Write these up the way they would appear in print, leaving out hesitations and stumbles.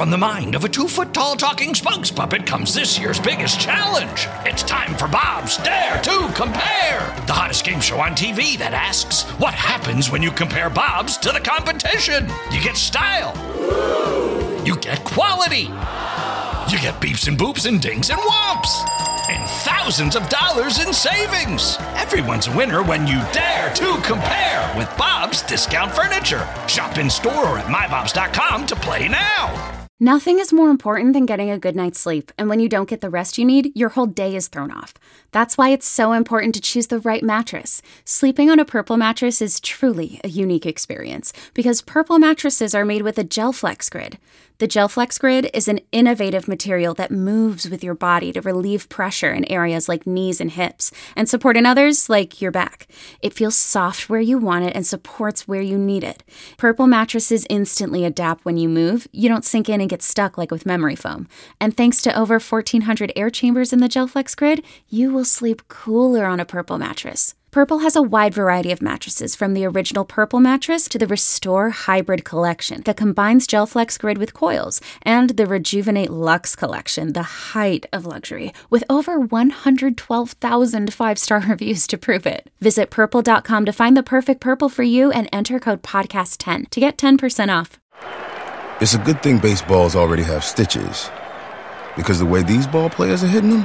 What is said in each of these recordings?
From the mind of a 2-foot-tall talking spokes puppet comes this year's biggest challenge. It's time for Bob's Dare to Compare, the hottest game show on TV that asks, what happens when you compare Bob's to the competition? You get style. You get quality. You get beeps and boops and dings and whomps. And thousands of dollars in savings. Everyone's a winner when you dare to compare with Bob's Discount Furniture. Shop in store or at mybobs.com to play now. Nothing is more important than getting a good night's sleep, and when you don't get the rest you need, your whole day is thrown off. That's why it's so important to choose the right mattress. Sleeping on a Purple mattress is truly a unique experience, because Purple mattresses are made with a GelFlex Grid. The GelFlex Grid is an innovative material that moves with your body to relieve pressure in areas like knees and hips, and support in others like your back. It feels soft where you want it and supports where you need it. Purple mattresses instantly adapt when you move. You don't sink in and get stuck like with memory foam. And thanks to over 1,400 air chambers in the GelFlex Grid, you will sleep cooler on a Purple mattress. Purple has a wide variety of mattresses, from the original Purple mattress to the Restore Hybrid collection that combines GelFlex Grid with coils, and the Rejuvenate Luxe collection, the height of luxury, with over 112,000 five-star reviews to prove it. Visit Purple.com to find the perfect Purple for you and enter code PODCAST10 to get 10% off. It's a good thing baseballs already have stitches, because the way these ball players are hitting them,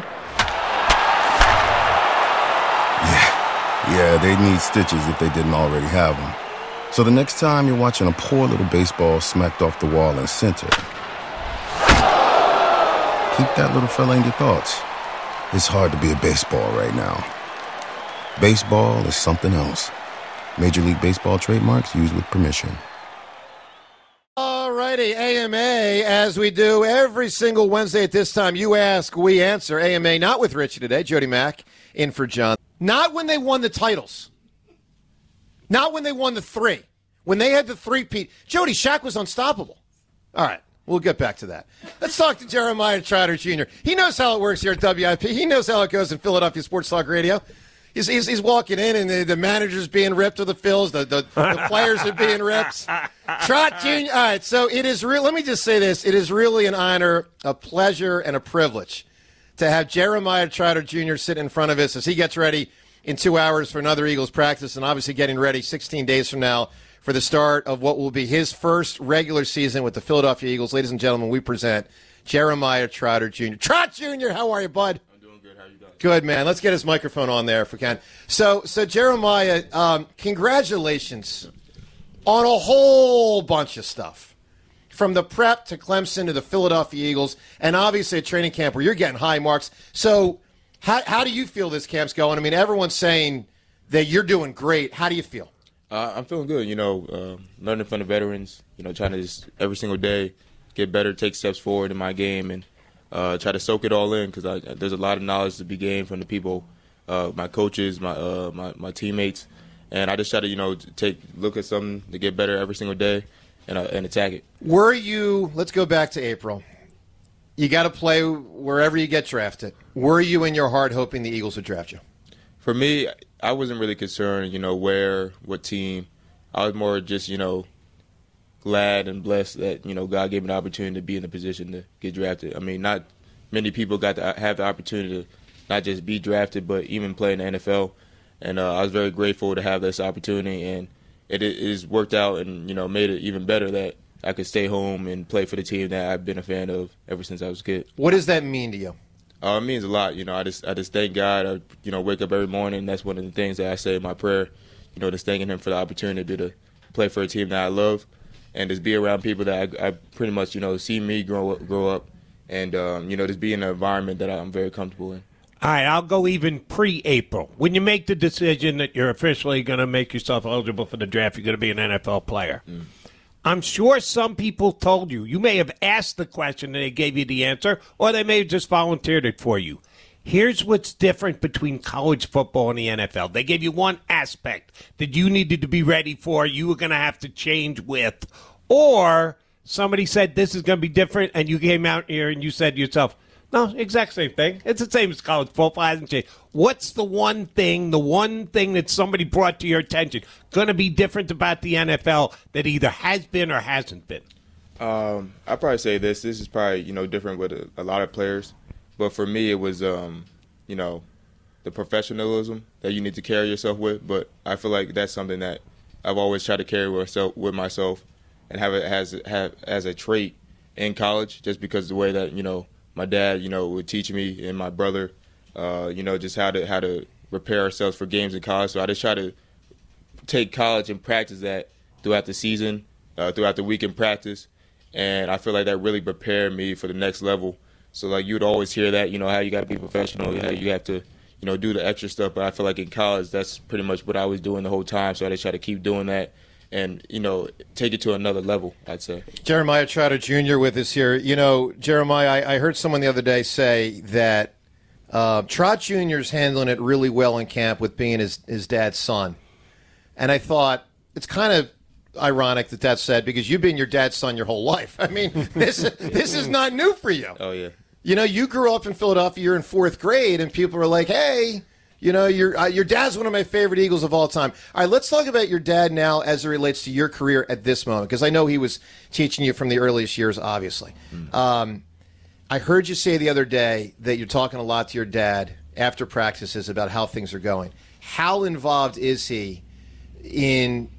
yeah, they need stitches if they didn't already have them. So the next time you're watching a poor little baseball smacked off the wall in center, keep that little fella in your thoughts. It's hard to be a baseball right now. Baseball is something else. Major League Baseball trademarks used with permission. All righty, AMA, as we do every single Wednesday at this time. You ask, we answer. AMA, not with Richie today. Jody Mack in for John. Not when they won the titles. Not when they won the three. When they had the three-peat. Jody, Shaq was unstoppable. All right, we'll get back to that. Let's talk to Jeremiah Trotter Jr. He knows how it works here at WIP. He knows how it goes in Philadelphia Sports Talk Radio. He's walking in, and the manager's being ripped to the Phils. The players are being ripped. Trot Jr. All right, so it is real. Let me just say this. It is really an honor, a pleasure, and a privilege to have Jeremiah Trotter Jr. sit in front of us as he gets ready in 2 hours for another Eagles practice, and obviously getting ready 16 days from now for the start of what will be his first regular season with the Philadelphia Eagles. Ladies and gentlemen, we present Jeremiah Trotter Jr. Trot Jr., how are you, bud? I'm doing good. How you guys? Good, man. Let's get his microphone on there if we can. So Jeremiah, congratulations on a whole bunch of stuff. From the prep to Clemson to the Philadelphia Eagles, and obviously a training camp where you're getting high marks. So how do you feel this camp's going? I mean, everyone's saying that you're doing great. How do you feel? I'm feeling good, learning from the veterans, trying to just every single day get better, take steps forward in my game, and try to soak it all in, because there's a lot of knowledge to be gained from the people, my coaches, my teammates, and I just try to, look at something to get better every single day and attack it. Were you, let's go back to April. You got to play wherever you get drafted. Were you in your heart hoping the Eagles would draft you? For me, I wasn't really concerned, where, what team. I was more just, glad and blessed that, God gave me the opportunity to be in the position to get drafted. I mean, not many people got to have the opportunity to not just be drafted, but even play in the NFL. And I was very grateful to have this opportunity, and it has worked out and, made it even better that I could stay home and play for the team that I've been a fan of ever since I was a kid. What does that mean to you? It means a lot. I just thank God. I, wake up every morning. That's one of the things that I say in my prayer, just thanking him for the opportunity to play for a team that I love and just be around people that I pretty much, see me grow up and, just be in an environment that I'm very comfortable in. All right, I'll go even pre-April. When you make the decision that you're officially going to make yourself eligible for the draft, you're going to be an NFL player. I'm sure some people told you. You may have asked the question and they gave you the answer, or they may have just volunteered it for you. Here's what's different between college football and the NFL. They gave you one aspect that you needed to be ready for, you were going to have to change with, or somebody said this is going to be different, and you came out here and you said to yourself, no, exact same thing. It's the same as college football. It hasn't changed. What's the one thing that somebody brought to your attention going to be different about the NFL that either has been or hasn't been? I'd probably say this. This is probably, different with a lot of players. But for me, it was, the professionalism that you need to carry yourself with. But I feel like that's something that I've always tried to carry with myself and have it as a trait in college, just because of the way that, my dad, would teach me and my brother, just how to prepare ourselves for games in college. So I just try to take college and practice that throughout the season, throughout the week in practice. And I feel like that really prepared me for the next level. So, like, you would always hear that, how you got to be professional, how you have to, do the extra stuff. But I feel like in college, that's pretty much what I was doing the whole time. So I just try to keep doing that and, take it to another level, I'd say. Jeremiah Trotter Jr. with us here. Jeremiah, I heard someone the other day say that Trot Jr. is handling it really well in camp with being his dad's son. And I thought, it's kind of ironic that said, because you've been your dad's son your whole life. I mean, this is not new for you. Oh, yeah. You grew up in Philadelphia, you're in 4th grade, and people are like, hey, your dad's one of my favorite Eagles of all time. All right, let's talk about your dad now as it relates to your career at this moment, because I know he was teaching you from the earliest years, obviously. I heard you say the other day that you're talking a lot to your dad after practices about how things are going. How involved is he in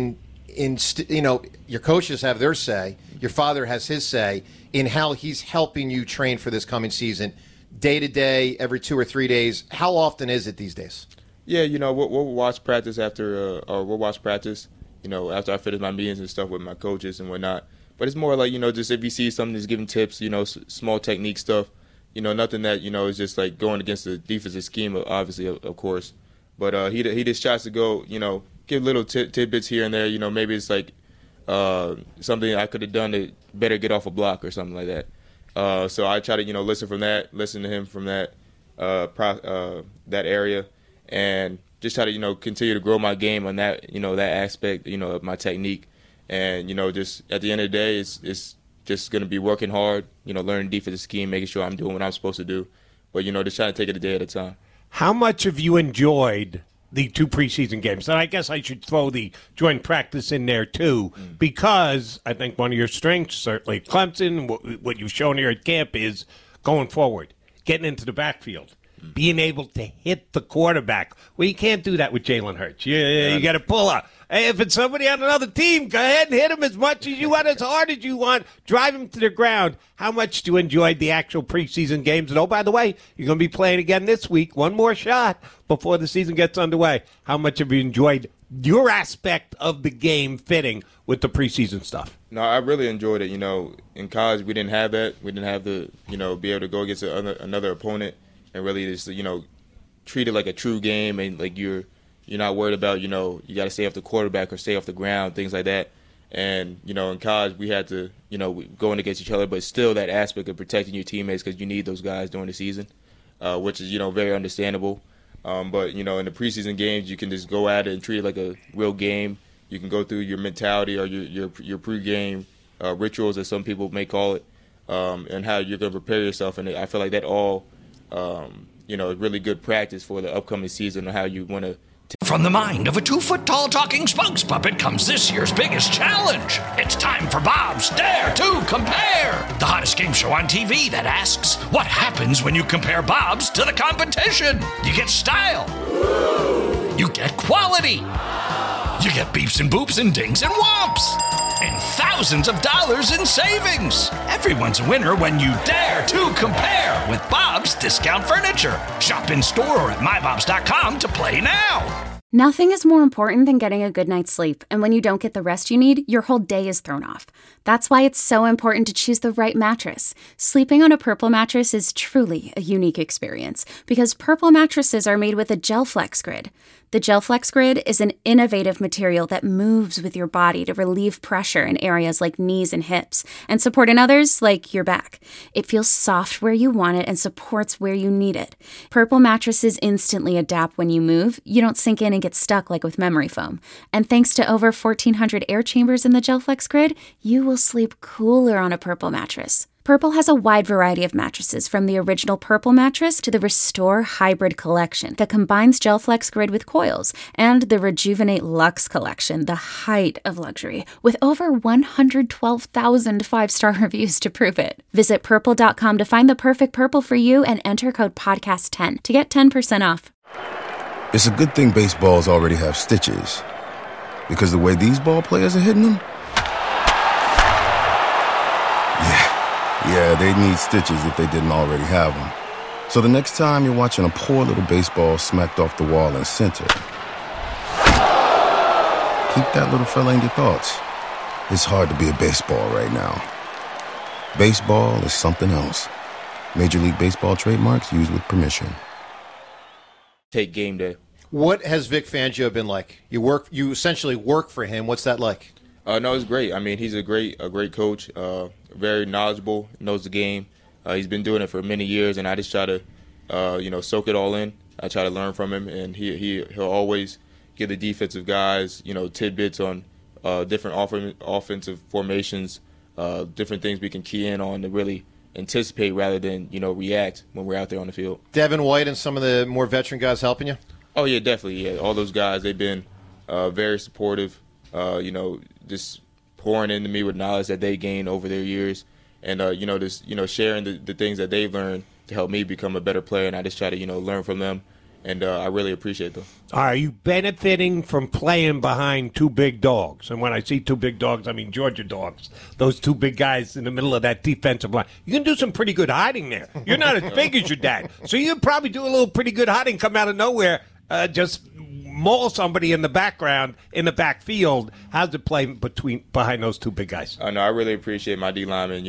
your coaches have their say, your father has his say in how he's helping you train for this coming season, day to day, every 2 or 3 days? How often is it these days? Yeah, we'll watch practice after I finish my meetings and stuff with my coaches and whatnot. But it's more like, just if you see something that's giving tips, small technique stuff, nothing that, is just like going against the defensive scheme, obviously, of course. But he just tries to go, give little tidbits here and there. Maybe it's like something I could have done to better get off a block or something like that. So I try to, listen to him from that area, and just try to, continue to grow my game on that, that aspect, of my technique. And, just at the end of the day, it's just going to be working hard, learning defensive scheme, making sure I'm doing what I'm supposed to do. But, just trying to take it a day at a time. How much have you enjoyed the 2 preseason games? And I guess I should throw the joint practice in there, too, because I think one of your strengths, certainly Clemson, what you've shown here at camp is going forward, getting into the backfield, being able to hit the quarterback. Well, you can't do that with Jalen Hurts. You got to pull up. Hey, if it's somebody on another team, go ahead and hit him as much as you want, as hard as you want. Drive him to the ground. How much do you enjoy the actual preseason games? And, oh, by the way, you're going to be playing again this week. One more shot before the season gets underway. How much have you enjoyed your aspect of the game fitting with the preseason stuff? No, I really enjoyed it. In college, we didn't have that. We didn't have the, be able to go against another opponent and really just, treat it like a true game, and like you're not worried about, you got to stay off the quarterback or stay off the ground, things like that. And, in college we had to, going against each other, but still that aspect of protecting your teammates, because you need those guys during the season, which is, very understandable. But, in the preseason games, you can just go at it and treat it like a real game. You can go through your mentality or your pregame rituals, as some people may call it, and how you're going to prepare yourself. And I feel like that all, is really good practice for the upcoming season, and how you want to. From the mind of a 2-foot-tall talking spokes puppet comes this year's biggest challenge. It's time for Bob's Dare to Compare, the hottest game show on TV that asks, what happens when you compare Bob's to the competition? You get style. You get quality. You get beeps and boops and dings and whomps. And thousands of dollars in savings. Everyone's a winner when you dare to compare with Bob's Discount Furniture. Shop in store or at mybobs.com to play now. Nothing is more important than getting a good night's sleep, and when you don't get the rest you need, your whole day is thrown off. That's why it's so important to choose the right mattress. Sleeping on a Purple mattress is truly a unique experience, because Purple mattresses are made with a GelFlex Grid. The GelFlex Grid is an innovative material that moves with your body to relieve pressure in areas like knees and hips, and support in others like your back. It feels soft where you want it and supports where you need it. Purple mattresses instantly adapt when you move. You don't sink in and get stuck like with memory foam. And thanks to over 1,400 air chambers in the GelFlex Grid, you will sleep cooler on a Purple mattress. Purple has a wide variety of mattresses, from the original Purple mattress to the Restore Hybrid collection that combines GelFlex Grid with coils, and the Rejuvenate Luxe collection, the height of luxury, with over 112,000 five-star reviews to prove it. Visit Purple.com to find the perfect Purple for you and enter code PODCAST10 to get 10% off. It's a good thing baseballs already have stitches, because the way these ball players are hitting them, yeah, they'd need stitches if they didn't already have them. So the next time you're watching a poor little baseball smacked off the wall in center, keep that little fella in your thoughts. It's hard to be a baseball right now. Baseball is something else. Major League Baseball trademarks used with permission. Take game day. What has Vic Fangio been like? You essentially work for him. What's that like? No, it's great. I mean, he's a great coach. Very knowledgeable, knows the game. He's been doing it for many years, and I just try to, soak it all in. I try to learn from him, and he'll always give the defensive guys, tidbits on different offensive formations, different things we can key in on to really anticipate rather than react when we're out there on the field. Devin White and some of the more veteran guys helping you? Oh yeah, definitely. Yeah, all those guys, they've been very supportive. Just pouring into me with knowledge that they gained over their years, and sharing the things that they've learned to help me become a better player. And I just try to learn from them, and I really appreciate them. Are you benefiting from playing behind two big dogs? And when I see two big dogs, I mean Georgia dogs. Those two big guys in the middle of that defensive line. You can do some pretty good hiding there. You're not as big as your dad, so you can probably do a little pretty good hiding, come out of nowhere, just maul somebody in the background, in the backfield. How's it play behind those two big guys? No, I really appreciate my D linemen.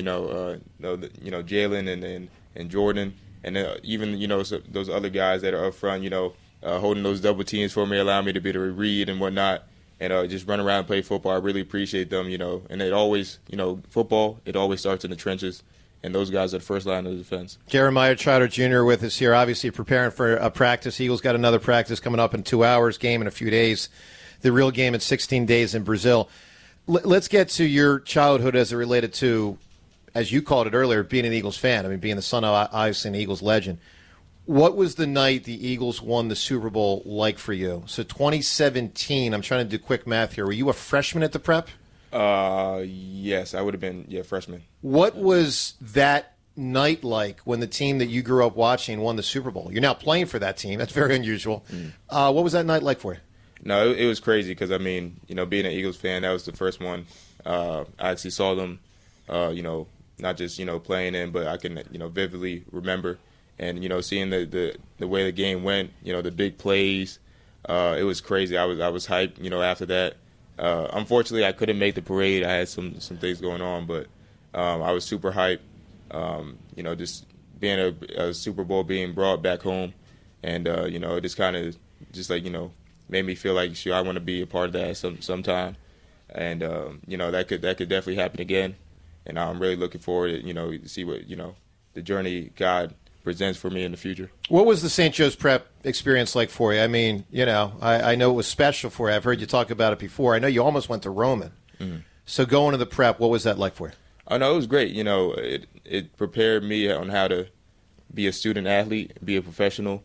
Jalen and Jordan, and even those other guys that are up front. Holding those double teams for me, allowing me to be able to read and whatnot, and just run around and play football. I really appreciate them. And it always, football. It always starts in the trenches. And those guys are the first line of defense. Jeremiah Trotter Jr. with us here, obviously preparing for a practice. Eagles got another practice coming up in 2 hours, game in a few days, the real game in 16 days in Brazil. Let's get to your childhood as it related to, as you called it earlier, being an Eagles fan. I mean, being the son of, obviously, an Eagles legend. What was the night the Eagles won the Super Bowl like for you? So 2017, I'm trying to do quick math here. Were you a freshman at the prep? Yes, I would have been, freshman. What was that night like when the team that you grew up watching won the Super Bowl? You're now playing for that team. That's very unusual. What was that night like for you? No, it was crazy because, being an Eagles fan, that was the first one. I actually saw them, not just, playing in, but I can, vividly remember. And, seeing the way the game went, the big plays, it was crazy. I was hyped, after that. Unfortunately, I couldn't make the parade. I had some things going on, but I was super hyped. Just being a Super Bowl being brought back home, and it just kind of made me feel like I want to be a part of that sometime, and that could definitely happen again, and I'm really looking forward to see what the journey God presents for me in the future. What was the St. Joe's Prep experience like for you? I mean, I know it was special for you. I've heard you talk about it before. I know you almost went to Roman. Mm-hmm. So going to the prep, what was that like for you? Oh, no, it was great. It prepared me on how to be a student athlete, be a professional.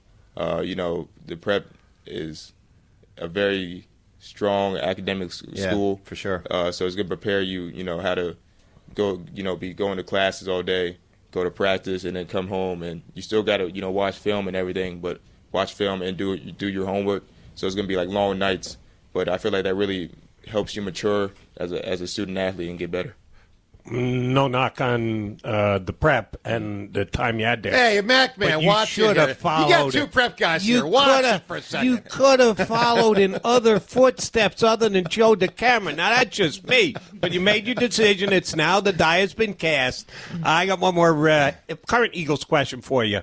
The prep is a very strong academic school. For sure. So it's going to prepare you, how to go, be going to classes all day, go to practice, and then come home, and you still got to watch film and everything, but watch film and do your homework. So it's gonna be like long nights, but I feel like that really helps you mature as a student athlete and get better. No knock on the prep and the time you had there. Hey, Mac, man, watch it. You got two prep guys here. Watch it for a second. You could have followed in other footsteps other than Joe DeCamera. Now, that's just me. But you made your decision. It's now the die has been cast. I got one more current Eagles question for you.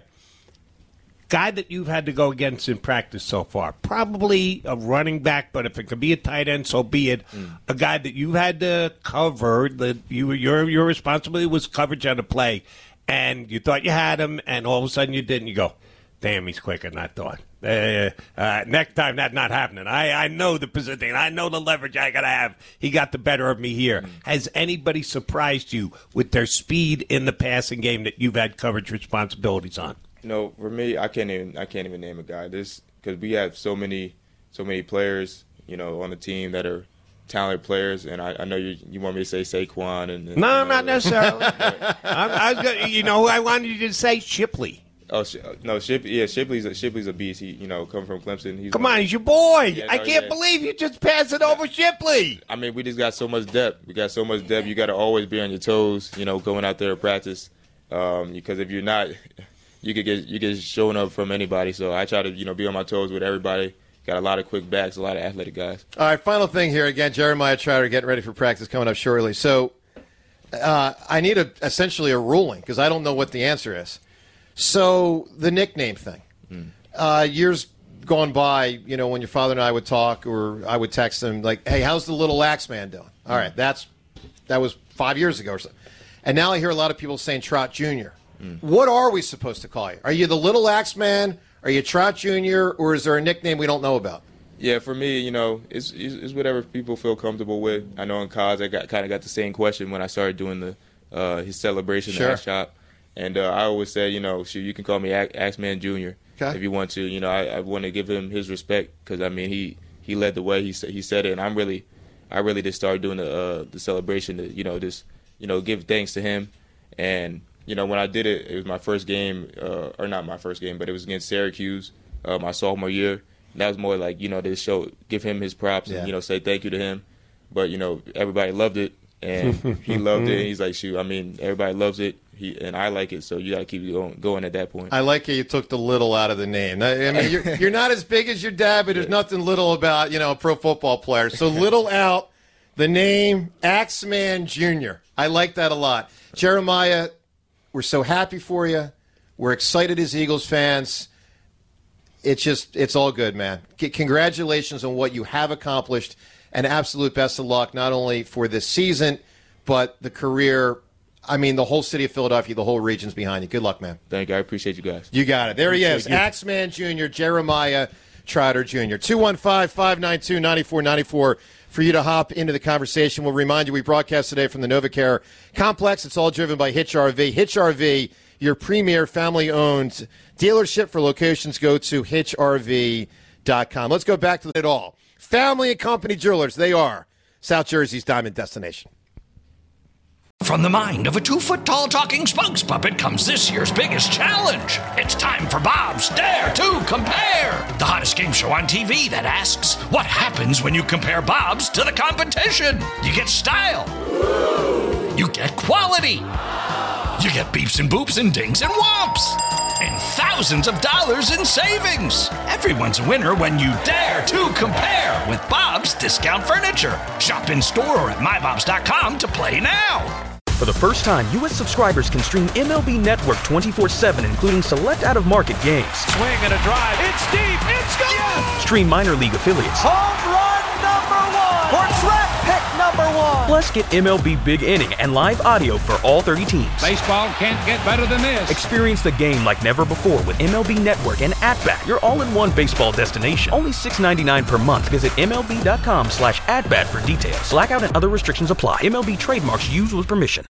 Guy that you've had to go against in practice so far, probably a running back, but if it could be a tight end, so be it. A guy that you've had to cover, that your responsibility was coverage on the play, and you thought you had him, and all of a sudden you didn't. You go, Damn, he's quicker than I thought. Next time, that's not happening. I know the positioning. I know the leverage I got to have. He got the better of me here. Has anybody surprised you with their speed in the passing game that you've had coverage responsibilities on? For me, I can't even name a guy. Because we have so many players, on the team that are talented players, and I know you want me to say Saquon. And no, not necessarily. I wanted you to say Shipley. Oh no, Shipley's a beast. He, coming from Clemson. He's your boy. I can't believe you just passed it over Shipley. I mean, we just got so much depth. You got to always be on your toes. Going out there to practice, because if you're not, you get shown up from anybody. So I try to be on my toes with everybody. Got a lot of quick backs, a lot of athletic guys. All right, final thing here. Again, Jeremiah Trotter getting ready for practice coming up shortly. So I need essentially a ruling because I don't know what the answer is. So the nickname thing. Years gone by, when your father and I would talk or I would text him like, hey, how's the little Axeman doing? All right, that was 5 years ago or so. And now I hear a lot of people saying Trot Jr. What are we supposed to call you? Are you the little Axeman? Are you Trot Jr., or is there a nickname we don't know about? Yeah, for me, it's whatever people feel comfortable with. I know in college I kind of got the same question when I started doing his celebration at shop. And I always say, you can call me Axeman Jr. If you want to. I want to give him his respect because, he led the way. He said it, and I really just started doing the celebration to, give thanks to him. And, when I did it, it was my first game, or not my first game, but it was against Syracuse my sophomore year. And that was more like, to give him his props and, say thank you to him. But, everybody loved it, and he loved it. And he's like, shoot, everybody loves it. And I like it, so you got to keep going at that point. I like how you took the little out of the name. You're not as big as your dad, but there's nothing little about, a pro football player. So little out, the name, Axeman Jr. I like that a lot. Jeremiah, we're so happy for you. We're excited as Eagles fans. It's all good, man. Congratulations on what you have accomplished, and absolute best of luck, not only for this season, but the career. The whole city of Philadelphia, the whole region's behind you. Good luck, man. Thank you. I appreciate you guys. You got it. There he is, Axeman Jr., Jeremiah Trotter Jr. 215-592-9494 for you to hop into the conversation. We'll remind you we broadcast today from the NovaCare Complex. It's all driven by Hitch RV. Hitch RV, your premier family-owned dealership. For locations, go to hitchrv.com. Let's go back to it all. Family and Company Jewelers, they are South Jersey's diamond destination. From the mind of a 2-foot-tall talking spokes puppet comes this year's biggest challenge. It's time for Bob's Dare to Compare, the hottest game show on TV that asks, what happens when you compare Bob's to the competition? You get style. You get quality. You get beeps and boops and dings and whomps. And thousands of dollars in savings. Everyone's a winner when you dare to compare with Bob's Discount Furniture. Shop in store or at mybobs.com to play now. For the first time, U.S. subscribers can stream MLB Network 24/7, including select out-of-market games. Swing and a drive. It's deep. It's gone. Yes! Stream minor league affiliates. Home run #1 or draft pick #1. Plus, get MLB Big Inning and live audio for all 30 teams. Baseball can't get better than this. Experience the game like never before with MLB Network and At-Bat, your all-in-one baseball destination. Only $6.99 per month. Visit MLB.com/atbat for details. Blackout and other restrictions apply. MLB trademarks used with permission.